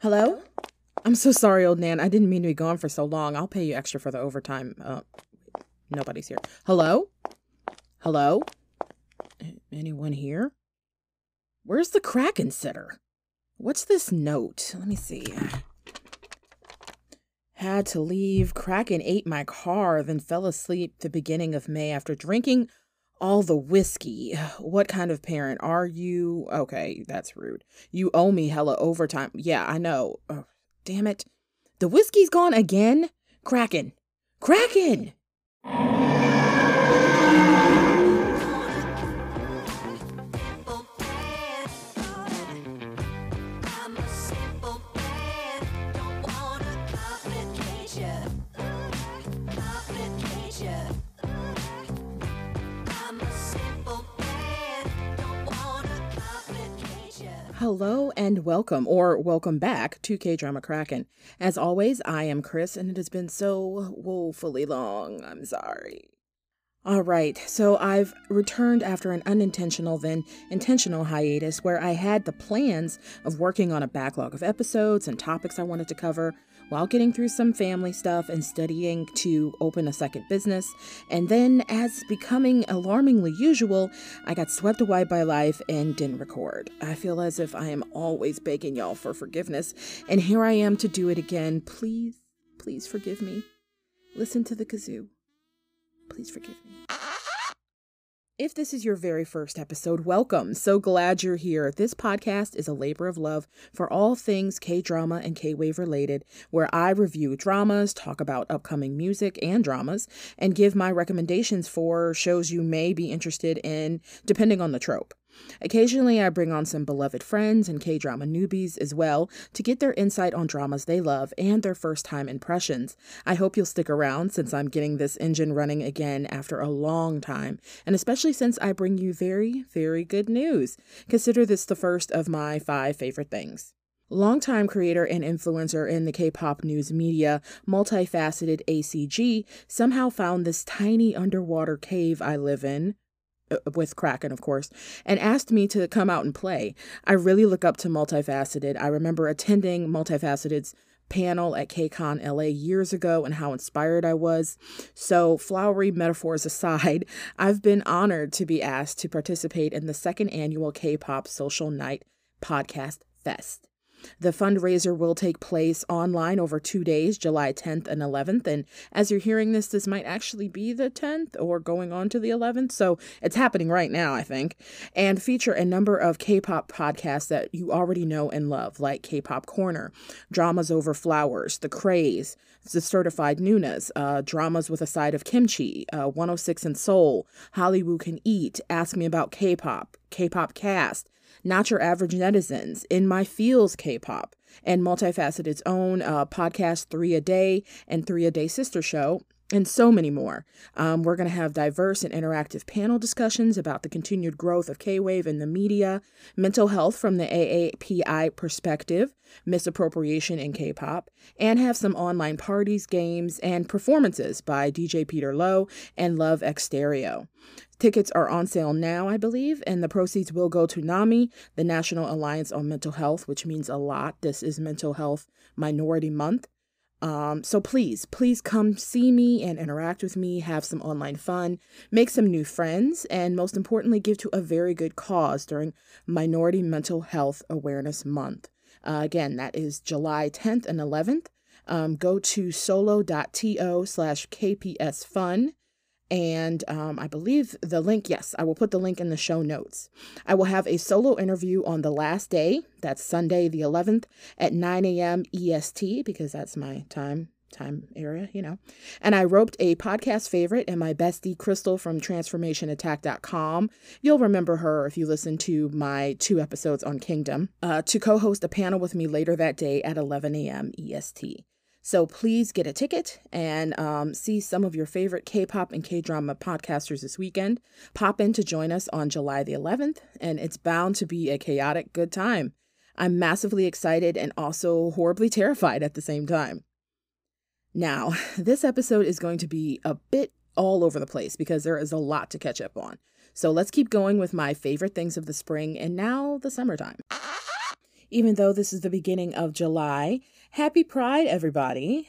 Hello? I'm so sorry, old Nan. I didn't mean to be gone for so long. I'll pay you extra for the overtime. Nobody's here. Hello? Hello? Anyone here? Where's the Kraken sitter? What's this note? Let me see. Had to leave. Kraken ate my car, then fell asleep the beginning of May after drinking all the whiskey. What kind of parent are you? Okay, that's rude. You owe me hella overtime. Yeah, I know. Oh, damn it. The whiskey's gone again? Kraken. Kraken! Hello and welcome, or welcome back to K-Drama Kraken. As always, I am Chris, and it has been so woefully long. I'm sorry. All right, so I've returned after an unintentional, then intentional hiatus where I had the plans of working on a backlog of episodes and topics I wanted to cover while getting through some family stuff and studying to open a second business. And then, as becoming alarmingly usual, I got swept away by life and didn't record. I feel as if I am always begging y'all for forgiveness, and here I am to do it again. Please, please forgive me. Listen to the kazoo. Please forgive me. If this is your very first episode, welcome. So glad you're here. This podcast is a labor of love for all things K-drama and K-wave related, where I review dramas, talk about upcoming music and dramas, and give my recommendations for shows you may be interested in, depending on the trope. Occasionally, I bring on some beloved friends and K-drama newbies as well to get their insight on dramas they love and their first-time impressions. I hope you'll stick around since I'm getting this engine running again after a long time, and especially since I bring you very, very good news. Consider this the first of my 5 favorite things. Longtime creator and influencer in the K-pop news media, multifaceted ACG, somehow found this tiny underwater cave I live in, with Kraken, of course, and asked me to come out and play. I really look up to Multifaceted. I remember attending Multifaceted's panel at KCON LA years ago and how inspired I was. So, flowery metaphors aside, I've been honored to be asked to participate in the 2nd annual K-pop Social Night Podcast Fest. The fundraiser will take place online over 2 days, July 10th and 11th. And as you're hearing this, this might actually be the 10th or going on to the 11th. So it's happening right now, I think. And feature a number of K-pop podcasts that you already know and love, like K-Pop Corner, Dramas Over Flowers, The Craze, The Certified Nunas, Dramas with a Side of Kimchi, 106 in Seoul, Hollywood Can Eat, Ask Me About K-pop, K-Pop Cast, Not Your Average Netizens, In My Feels K-pop, and Multifaceted's own podcast 3 a Day and 3 a Day Sister Show, and so many more. We're going to have diverse and interactive panel discussions about the continued growth of K-wave in the media, mental health from the AAPI perspective, misappropriation in K-pop, and have some online parties, games, and performances by DJ Peter Lowe and Love X Stereo. Tickets are on sale now, I believe, and the proceeds will go to NAMI, the National Alliance on Mental Health, which means a lot. This is Mental Health Minority Month. So please come see me and interact with me, have some online fun, make some new friends, and most importantly, give to a very good cause during Minority Mental Health Awareness Month. Again, that is July 10th and 11th. Go to solo.to/KPSFun. And I believe the link, yes, I will put the link in the show notes. I will have a solo interview on the last day, that's Sunday the 11th at 9 a.m. EST, because that's my time area, you know. And I roped a podcast favorite and my bestie, Crystal from transformationattack.com. You'll remember her if you listen to my 2 episodes on Kingdom, to co-host a panel with me later that day at 11 a.m. EST. So please get a ticket and see some of your favorite K-pop and K-drama podcasters this weekend. Pop in to join us on July the 11th, and it's bound to be a chaotic good time. I'm massively excited and also horribly terrified at the same time. Now, this episode is going to be a bit all over the place because there is a lot to catch up on. So let's keep going with my favorite things of the spring and now the summertime. Even though this is the beginning of July, happy Pride, everybody.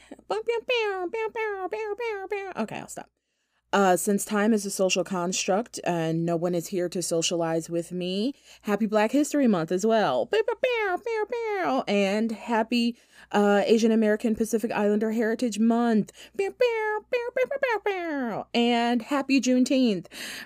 Okay, I'll stop. Since time is a social construct and no one is here to socialize with me, happy Black History Month as well. And happy Asian American Pacific Islander Heritage Month. And happy Juneteenth.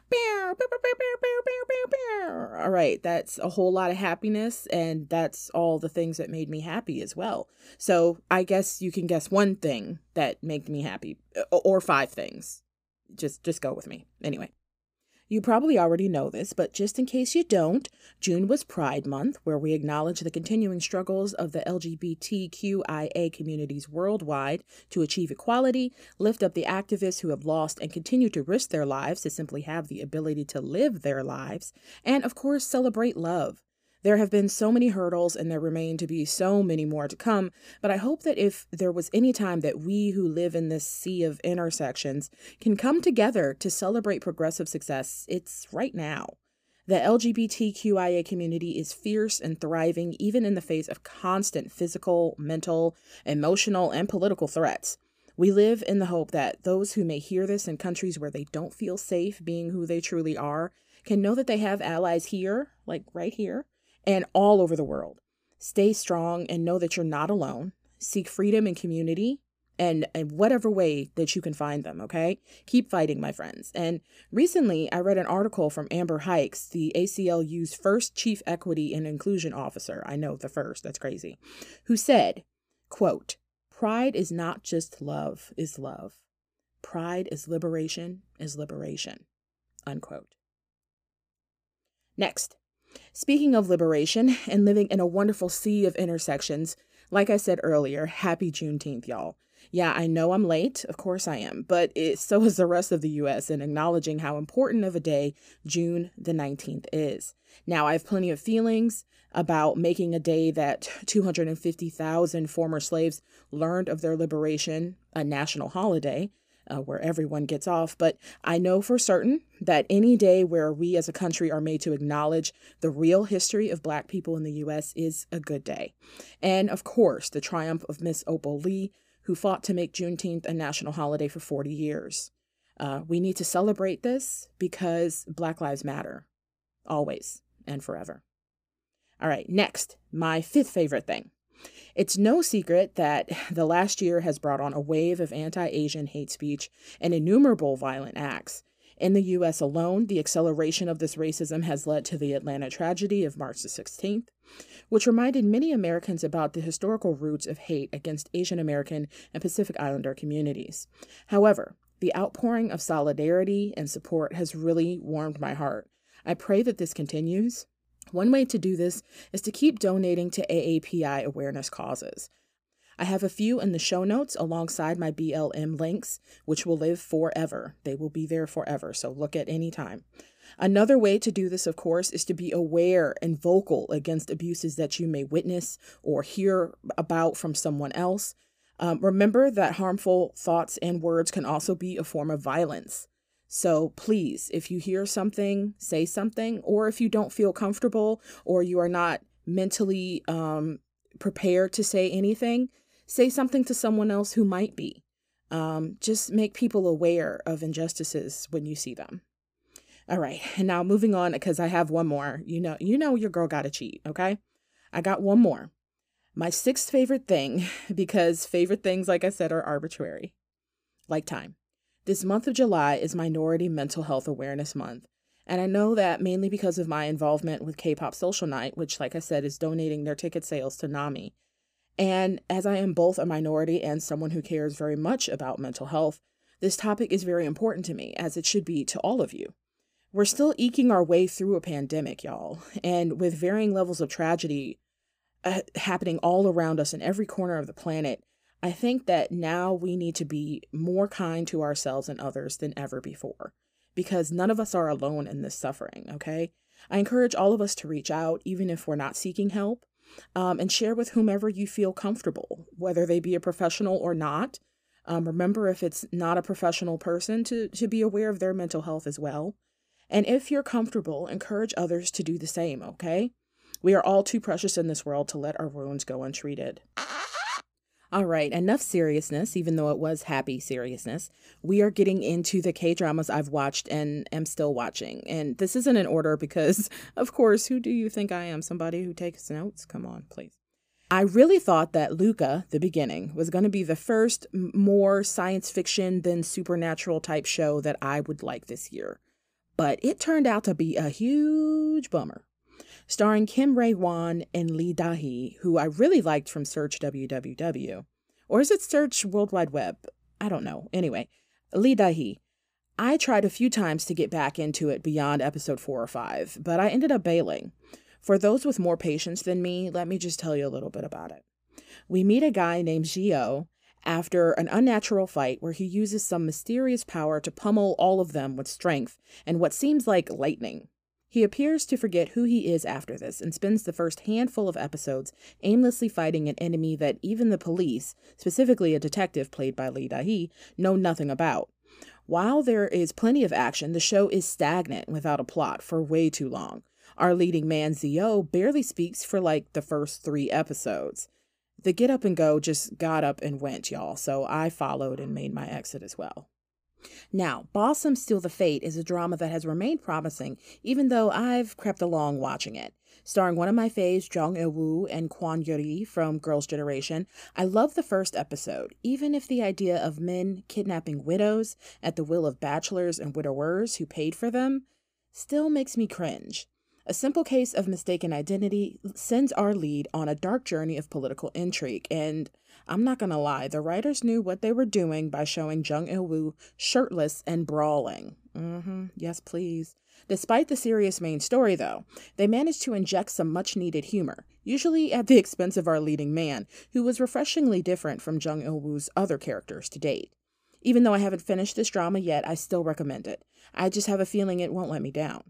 All right, that's a whole lot of happiness, and that's all the things that made me happy as well. So I guess you can guess one thing that made me happy, or five things. Just go with me. Anyway, you probably already know this, but just in case you don't, June was Pride Month, where we acknowledge the continuing struggles of the LGBTQIA communities worldwide to achieve equality, lift up the activists who have lost and continue to risk their lives to simply have the ability to live their lives, and of course, celebrate love. There have been so many hurdles and there remain to be so many more to come, but I hope that if there was any time that we who live in this sea of intersections can come together to celebrate progressive success, it's right now. The LGBTQIA community is fierce and thriving even in the face of constant physical, mental, emotional, and political threats. We live in the hope that those who may hear this in countries where they don't feel safe being who they truly are can know that they have allies here, like right here, and all over the world. Stay strong and know that you're not alone. Seek freedom and community and whatever way that you can find them, okay? Keep fighting, my friends. And recently, I read an article from Amber Hikes, the ACLU's first Chief Equity and Inclusion Officer. I know, the first, that's crazy. Who said, quote, "Pride is not just love is love. Pride is liberation, unquote." Next. Speaking of liberation and living in a wonderful sea of intersections, like I said earlier, happy Juneteenth, y'all. Yeah, I know I'm late. Of course I am. But so is the rest of the U.S. in acknowledging how important of a day June the 19th is. Now, I have plenty of feelings about making a day that 250,000 former slaves learned of their liberation a national holiday, where everyone gets off. But I know for certain that any day where we as a country are made to acknowledge the real history of Black people in the U.S. is a good day. And of course, the triumph of Miss Opal Lee, who fought to make Juneteenth a national holiday for 40 years. We need to celebrate this because Black lives matter, always and forever. All right, next, my fifth favorite thing. It's no secret that the last year has brought on a wave of anti-Asian hate speech and innumerable violent acts. In the U.S. alone, the acceleration of this racism has led to the Atlanta tragedy of March the 16th, which reminded many Americans about the historical roots of hate against Asian American and Pacific Islander communities. However, the outpouring of solidarity and support has really warmed my heart. I pray that this continues. One way to do this is to keep donating to AAPI awareness causes. I have a few in the show notes alongside my BLM links, which will live forever. They will be there forever, so look at any time. Another way to do this, of course, is to be aware and vocal against abuses that you may witness or hear about from someone else. Remember that harmful thoughts and words can also be a form of violence. So please, if you hear something, say something, or if you don't feel comfortable or you are not mentally prepared to say anything, say something to someone else who might be. Just make people aware of injustices when you see them. All right, and now moving on, because I have one more. You know your girl got to cheat, okay? I got one more. My sixth favorite thing, because favorite things, like I said, are arbitrary, like time. This month of July is Minority Mental Health Awareness Month, and I know that mainly because of my involvement with K-Pop Social Night, which, like I said, is donating their ticket sales to NAMI. And as I am both a minority and someone who cares very much about mental health, this topic is very important to me, as it should be to all of you. We're still eking our way through a pandemic, y'all, and with varying levels of tragedy happening all around us in every corner of the planet, I think that now we need to be more kind to ourselves and others than ever before, because none of us are alone in this suffering, okay? I encourage all of us to reach out, even if we're not seeking help, and share with whomever you feel comfortable, whether they be a professional or not. Remember, if it's not a professional person, to be aware of their mental health as well. And if you're comfortable, encourage others to do the same, okay? We are all too precious in this world to let our wounds go untreated. All right, enough seriousness, even though it was happy seriousness. We are getting into the K-dramas I've watched and am still watching. And this isn't in order because, of course, who do you think I am? Somebody who takes notes? Come on, please. I really thought that Luca, the beginning, was going to be the first more science fiction than supernatural type show that I would like this year. But it turned out to be a huge bummer. Starring Kim Rae-won and Lee Da-hee, who I really liked from Search WWW. Or is it Search World Wide Web? I don't know. Anyway, Lee Da-hee. I tried a few times to get back into it beyond episode 4 or 5, but I ended up bailing. For those with more patience than me, let me just tell you a little bit about it. We meet a guy named Gio after an unnatural fight where he uses some mysterious power to pummel all of them with strength and what seems like lightning. He appears to forget who he is after this and spends the first handful of episodes aimlessly fighting an enemy that even the police, specifically a detective played by Lee Da-hee, know nothing about. While there is plenty of action, the show is stagnant without a plot for way too long. Our leading man, Zio, barely speaks for like the first 3 episodes. The get up and go just got up and went, y'all, so I followed and made my exit as well. Now, Bossom Steal the Fate is a drama that has remained promising, even though I've crept along watching it. Starring one of my faves, Jung Il-woo and Kwon Yuri from Girls' Generation, I love the first episode, even if the idea of men kidnapping widows at the will of bachelors and widowers who paid for them still makes me cringe. A simple case of mistaken identity sends our lead on a dark journey of political intrigue, and I'm not gonna lie, the writers knew what they were doing by showing Jung Il-woo shirtless and brawling. Yes, please. Despite the serious main story, though, they managed to inject some much-needed humor, usually at the expense of our leading man, who was refreshingly different from Jung Il-woo's other characters to date. Even though I haven't finished this drama yet, I still recommend it. I just have a feeling it won't let me down.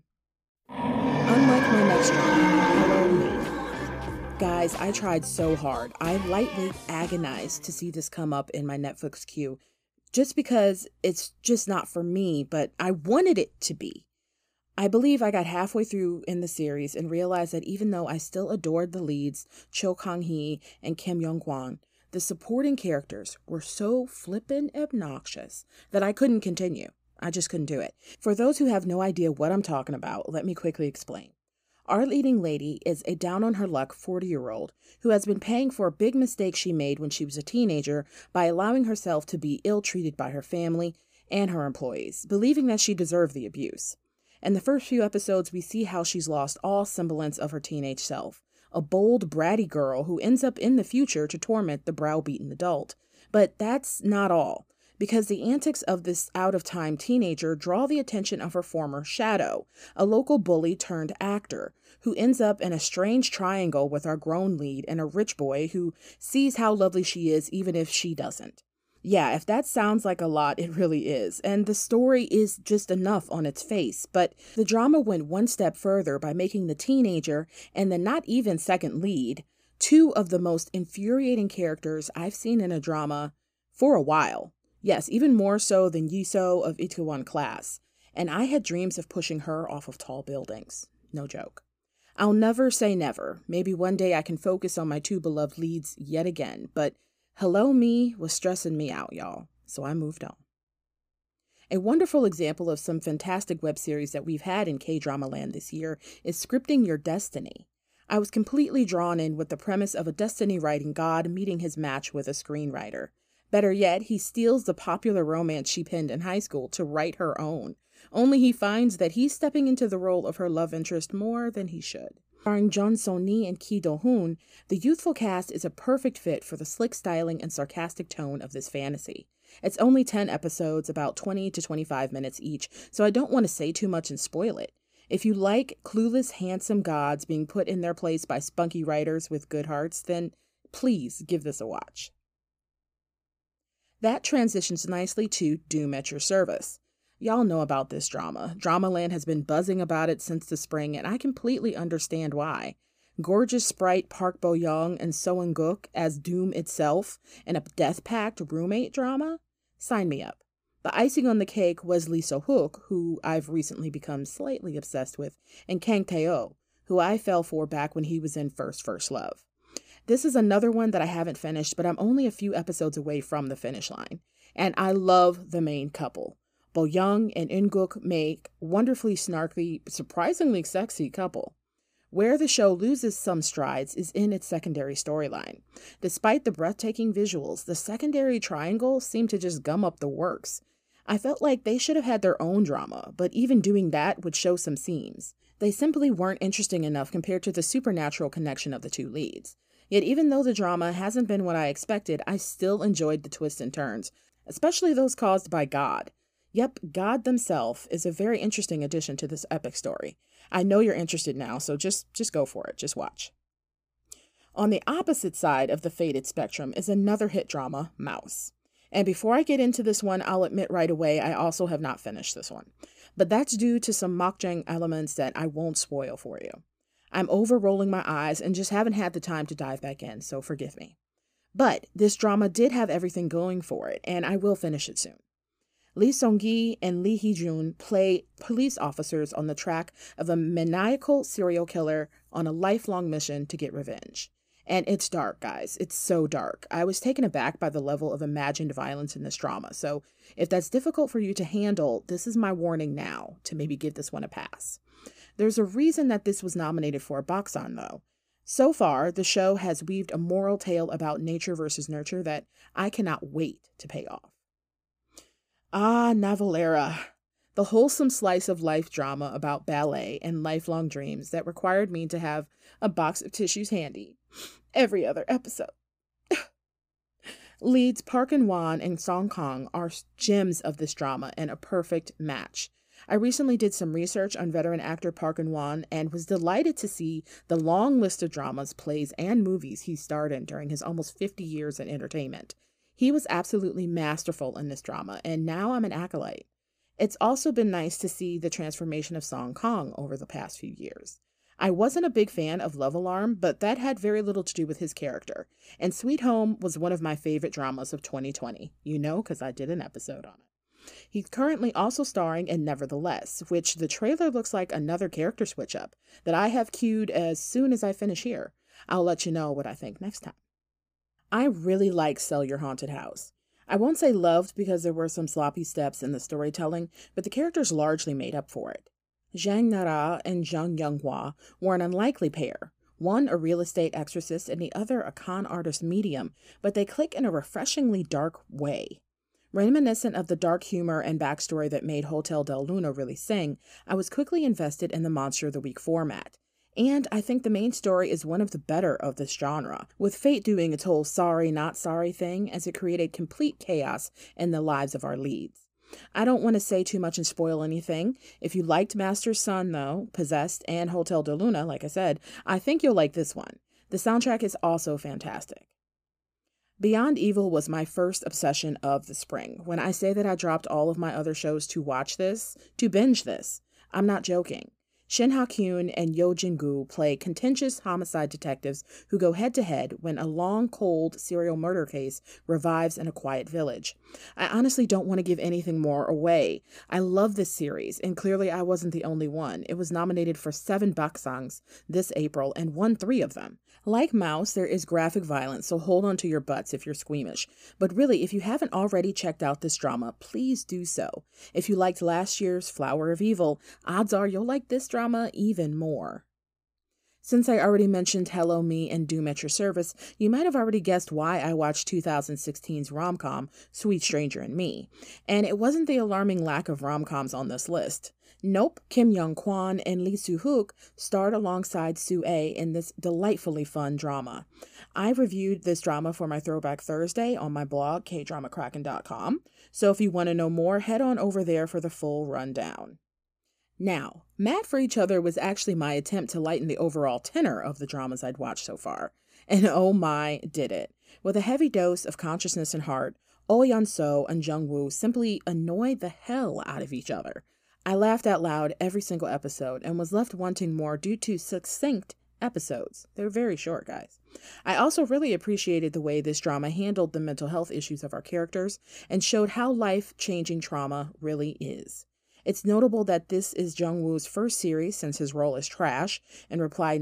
Unlike my next drama, Hello Me. Guys, I tried so hard. I lightly agonized to see this come up in my Netflix queue, just because it's just not for me, but I wanted it to be. I believe I got halfway through in the series and realized that even though I still adored the leads, Cho Kang-hee and Kim Young-kwon, the supporting characters were so flippin' obnoxious that I couldn't continue. I just couldn't do it. For those who have no idea what I'm talking about, let me quickly explain. Our leading lady is a down-on-her-luck 40-year-old who has been paying for a big mistake she made when she was a teenager by allowing herself to be ill-treated by her family and her employees, believing that she deserved the abuse. In the first few episodes, we see how she's lost all semblance of her teenage self, a bold, bratty girl who ends up in the future to torment the browbeaten adult. But that's not all, because the antics of this out-of-time teenager draw the attention of her former shadow, a local bully turned actor, who ends up in a strange triangle with our grown lead and a rich boy who sees how lovely she is even if she doesn't. Yeah, if that sounds like a lot, it really is, and the story is just enough on its face, but the drama went one step further by making the teenager and the not even second lead 2 of the most infuriating characters I've seen in a drama for a while. Yes, even more so than Yiso of Itaewon Class, and I had dreams of pushing her off of tall buildings. No joke. I'll never say never. Maybe one day I can focus on my 2 beloved leads yet again, but Hello Me was stressing me out, y'all, so I moved on. A wonderful example of some fantastic web series that we've had in K-drama land this year is Scripting Your Destiny. I was completely drawn in with the premise of a destiny writing god meeting his match with a screenwriter. Better yet, he steals the popular romance she penned in high school to write her own, only he finds that he's stepping into the role of her love interest more than he should. Starring Jeon So-ni and Ki Do-hoon, the youthful cast is a perfect fit for the slick styling and sarcastic tone of this fantasy. It's only 10 episodes, about 20 to 25 minutes each, so I don't want to say too much and spoil it. If you like clueless, handsome gods being put in their place by spunky writers with good hearts, then please give this a watch. That transitions nicely to Doom at Your Service. Y'all know about this drama. Dramaland has been buzzing about it since the spring, and I completely understand why. Gorgeous sprite Park Bo-young and So Eun-guk as Doom itself in a Death Pact roommate drama? Sign me up. The icing on the cake was Lee So-hook, who I've recently become slightly obsessed with, and Kang Tae-oh, who I fell for back when he was in First Love. This is another one that I haven't finished, but I'm only a few episodes away from the finish line. And I love the main couple. Bo Young and Eun-guk make wonderfully snarky, surprisingly sexy couple. Where the show loses some strides is in its secondary storyline. Despite the breathtaking visuals, the secondary triangle seemed to just gum up the works. I felt like they should have had their own drama, but even doing that would show some seams. They simply weren't interesting enough compared to the supernatural connection of the two leads. Yet even though the drama hasn't been what I expected, I still enjoyed the twists and turns, especially those caused by God. Yep, God themselves is a very interesting addition to this epic story. I know you're interested now, so just go for it. Just watch. On the opposite side of the faded spectrum is another hit drama, Mouse. And before I get into this one, I'll admit right away I also have not finished this one. But that's due to some makjang elements that I won't spoil for you. I'm over-rolling my eyes and just haven't had the time to dive back in, so forgive me. But this drama did have everything going for it, and I will finish it soon. Lee Seong-gi and Lee Hee-jun play police officers on the track of a maniacal serial killer on a lifelong mission to get revenge. And it's dark, guys. It's so dark. I was taken aback by the level of imagined violence in this drama. So if that's difficult for you to handle, this is my warning now to maybe give this one a pass. There's a reason that this was nominated for a Baksan, though. So far, the show has weaved a moral tale about nature versus nurture that I cannot wait to pay off. Ah, Navalera, the wholesome slice of life drama about ballet and lifelong dreams that required me to have a box of tissues handy every other episode. Leads Park In-won and Song Kang are gems of this drama and a perfect match. I recently did some research on veteran actor Park In-won and was delighted to see the long list of dramas, plays, and movies he starred in during his almost 50 years in entertainment. He was absolutely masterful in this drama, and now I'm an acolyte. It's also been nice to see the transformation of Song Kang over the past few years. I wasn't a big fan of Love Alarm, but that had very little to do with his character, and Sweet Home was one of my favorite dramas of 2020, because I did an episode on it. He's currently also starring in Nevertheless, which the trailer looks like another character switch-up that I have queued as soon as I finish here. I'll let you know what I think next time. I really like Sell Your Haunted House. I won't say loved because there were some sloppy steps in the storytelling, but the characters largely made up for it. Zhang Nara and Zhang Yonghua were an unlikely pair, one a real estate exorcist and the other a con artist medium, but they click in a refreshingly dark way. Reminiscent of the dark humor and backstory that made Hotel Del Luna really sing, I was quickly invested in the Monster of the Week format. And I think the main story is one of the better of this genre, with fate doing its whole sorry not sorry thing as it created complete chaos in the lives of our leads. I don't want to say too much and spoil anything. If you liked Master's Son, though, Possessed, and Hotel Del Luna, like I said, I think you'll like this one. The soundtrack is also fantastic. Beyond Evil was my first obsession of the spring. When I say that I dropped all of my other shows to binge this, I'm not joking. Shin Ha-kyun and Yo Jin-gu play contentious homicide detectives who go head-to-head when a long, cold serial murder case revives in a quiet village. I honestly don't want to give anything more away. I love this series, and clearly I wasn't the only one. It was nominated for 7 Baksangs this April and won 3 of them. Like Mouse, there is graphic violence, so hold on to your butts if you're squeamish. But really, if you haven't already checked out this drama, please do so. If you liked last year's Flower of Evil, odds are you'll like this drama even more. Since I already mentioned Hello Me and Doom at Your Service, you might have already guessed why I watched 2016's rom-com, Sweet Stranger and Me. And it wasn't the alarming lack of rom-coms on this list. Nope, Kim Young-kwon and Lee Soo-hook starred alongside Soo-ae in this delightfully fun drama. I reviewed this drama for my Throwback Thursday on my blog, kdramakraken.com, so if you want to know more, head on over there for the full rundown. Now, Mad for Each Other was actually my attempt to lighten the overall tenor of the dramas I'd watched so far, and oh my, did it. With a heavy dose of consciousness and heart, Oh Yeon-so and Jung-woo simply annoyed the hell out of each other. I laughed out loud every single episode and was left wanting more due to succinct episodes. They're very short, guys. I also really appreciated the way this drama handled the mental health issues of our characters and showed how life-changing trauma really is. It's notable that this is Jung-woo's first series since his role as Trash in Reply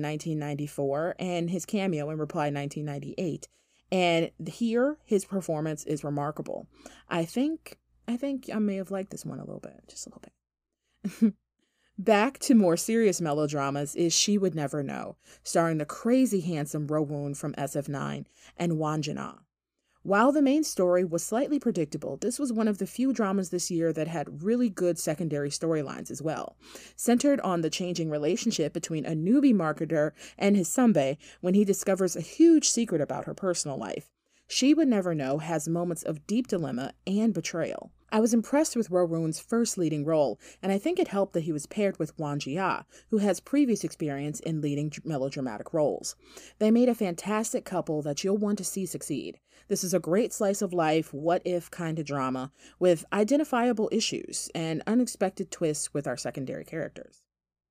1994 and his cameo in Reply 1998. And here, his performance is remarkable. I think I may have liked this one a little bit, just a little bit. Back to more serious melodramas is She Would Never Know, starring the crazy handsome Ro-woon from SF9 and Won Jin-ah. While the main story was slightly predictable, this was one of the few dramas this year that had really good secondary storylines as well, centered on the changing relationship between a newbie marketer and his sunbae when he discovers a huge secret about her personal life. She Would Never Know has moments of deep dilemma and betrayal. I was impressed with Ro-woon's first leading role, and I think it helped that he was paired with Won Ji-ah, who has previous experience in leading melodramatic roles. They made a fantastic couple that you'll want to see succeed. This is a great slice of life, what-if kind of drama, with identifiable issues and unexpected twists with our secondary characters.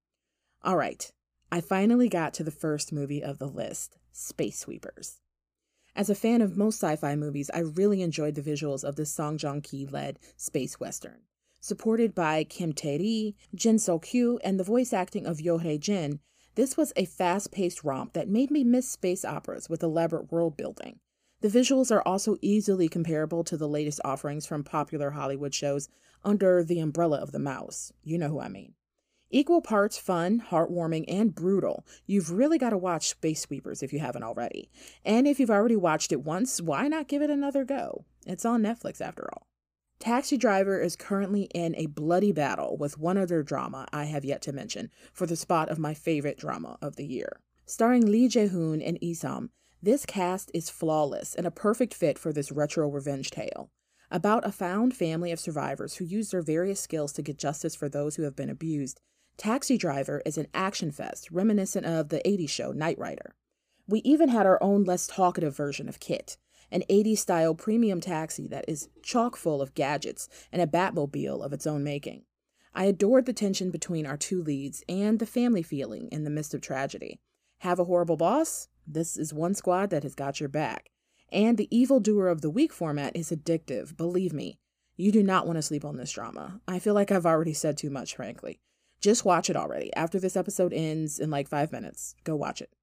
All right, I finally got to the first movie of the list, Space Sweepers. As a fan of most sci-fi movies, I really enjoyed the visuals of this Song Joong-ki-led space western. Supported by Kim Tae-ri, Jin So-kyu, and the voice acting of Yo Hae-jin, this was a fast-paced romp that made me miss space operas with elaborate world-building. The visuals are also easily comparable to the latest offerings from popular Hollywood shows under the umbrella of the mouse. You know who I mean. Equal parts fun, heartwarming, and brutal. You've really got to watch Space Sweepers if you haven't already. And if you've already watched it once, why not give it another go? It's on Netflix after all. Taxi Driver is currently in a bloody battle with one other drama I have yet to mention for the spot of my favorite drama of the year. Starring Lee Jae-hoon and Isam, this cast is flawless and a perfect fit for this retro revenge tale. About a found family of survivors who use their various skills to get justice for those who have been abused, Taxi Driver is an action fest reminiscent of the 80s show Knight Rider. We even had our own less talkative version of KITT, an 80s-style premium taxi that is chock full of gadgets and a Batmobile of its own making. I adored the tension between our two leads and the family feeling in the midst of tragedy. Have a horrible boss? This is one squad that has got your back. And the evildoer of the week format is addictive, believe me. You do not want to sleep on this drama. I feel like I've already said too much, frankly. Just watch it already. After this episode ends in like 5 minutes, go watch it.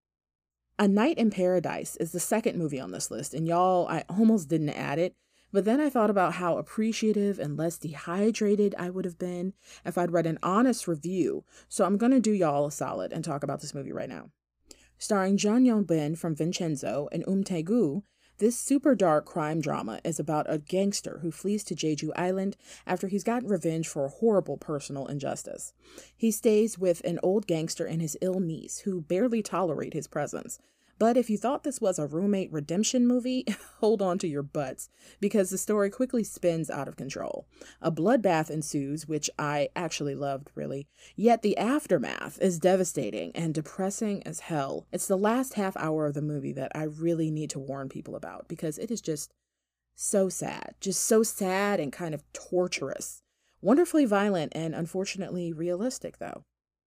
A Night in Paradise is the second movie on this list, and y'all, I almost didn't add it, but then I thought about how appreciative and less dehydrated I would have been if I'd read an honest review, so I'm going to do y'all a solid and talk about this movie right now. Starring Jun Yong-bin from Vincenzo and Tae-gu, this super dark crime drama is about a gangster who flees to Jeju Island after he's gotten revenge for a horrible personal injustice. He stays with an old gangster and his ill niece who barely tolerate his presence. But if you thought this was a roommate redemption movie, hold on to your butts, because the story quickly spins out of control. A bloodbath ensues, which I actually loved, really. Yet the aftermath is devastating and depressing as hell. It's the last half hour of the movie that I really need to warn people about, because it is just so sad. Just so sad and kind of torturous. Wonderfully violent and unfortunately realistic, though.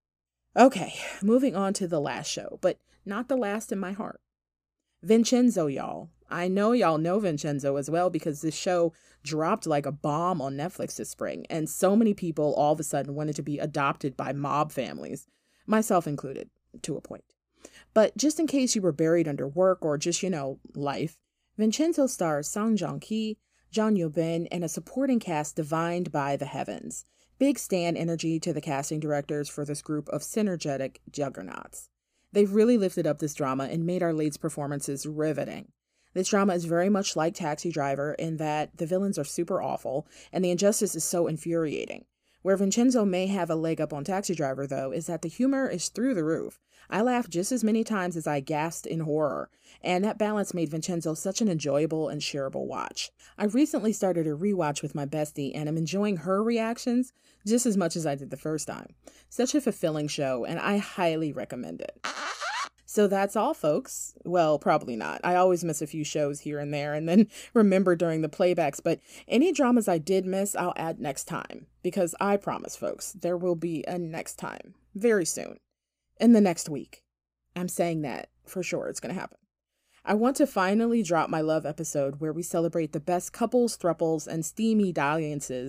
Okay, moving on to the last show, but not the last in my heart. Vincenzo, y'all. I know y'all know Vincenzo as well because this show dropped like a bomb on Netflix this spring, and so many people all of a sudden wanted to be adopted by mob families, myself included, to a point. But just in case you were buried under work or just, life, Vincenzo stars Song Joong-ki, Jun Yo-bin, and a supporting cast divined by the heavens. Big stan energy to the casting directors for this group of synergetic juggernauts. They've really lifted up this drama and made our leads' performances riveting. This drama is very much like Taxi Driver in that the villains are super awful and the injustice is so infuriating. Where Vincenzo may have a leg up on Taxi Driver, though, is that the humor is through the roof. I laughed just as many times as I gasped in horror, and that balance made Vincenzo such an enjoyable and shareable watch. I recently started a rewatch with my bestie, and I'm enjoying her reactions just as much as I did the first time. Such a fulfilling show, and I highly recommend it. So that's all, folks. Well, probably not. I always miss a few shows here and there and then remember during the playbacks, but any dramas I did miss, I'll add next time. Because I promise, folks, there will be a next time. Very soon. In the next week. I'm saying that for sure. It's going to happen. I want to finally drop my love episode where we celebrate the best couples, thruples, and steamy dalliances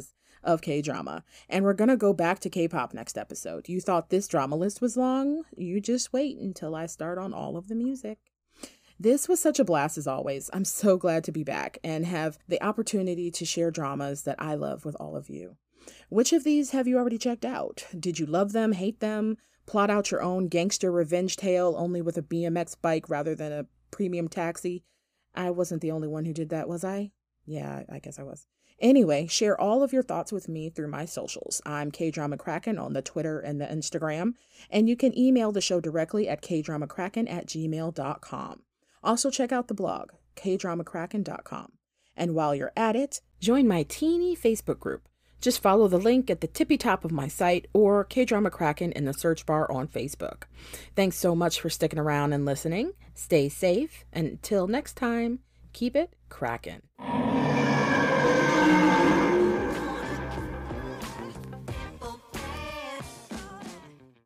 of K-drama. And we're gonna go back to K-pop next episode. You thought this drama list was long? You just wait until I start on all of the music. This was such a blast as always. I'm so glad to be back and have the opportunity to share dramas that I love with all of you. Which of these have you already checked out? Did you love them, hate them, plot out your own gangster revenge tale only with a BMX bike rather than a premium taxi? I wasn't the only one who did that, was I? Yeah, I guess I was. Anyway, share all of your thoughts with me through my socials. I'm K-Drama Kraken on the Twitter and the Instagram, and you can email the show directly at kdramakraken@gmail.com. Also check out the blog, kdramakraken.com. And while you're at it, join my teeny Facebook group. Just follow the link at the tippy top of my site or K-Drama Kraken in the search bar on Facebook. Thanks so much for sticking around and listening. Stay safe, and until next time, keep it Kraken.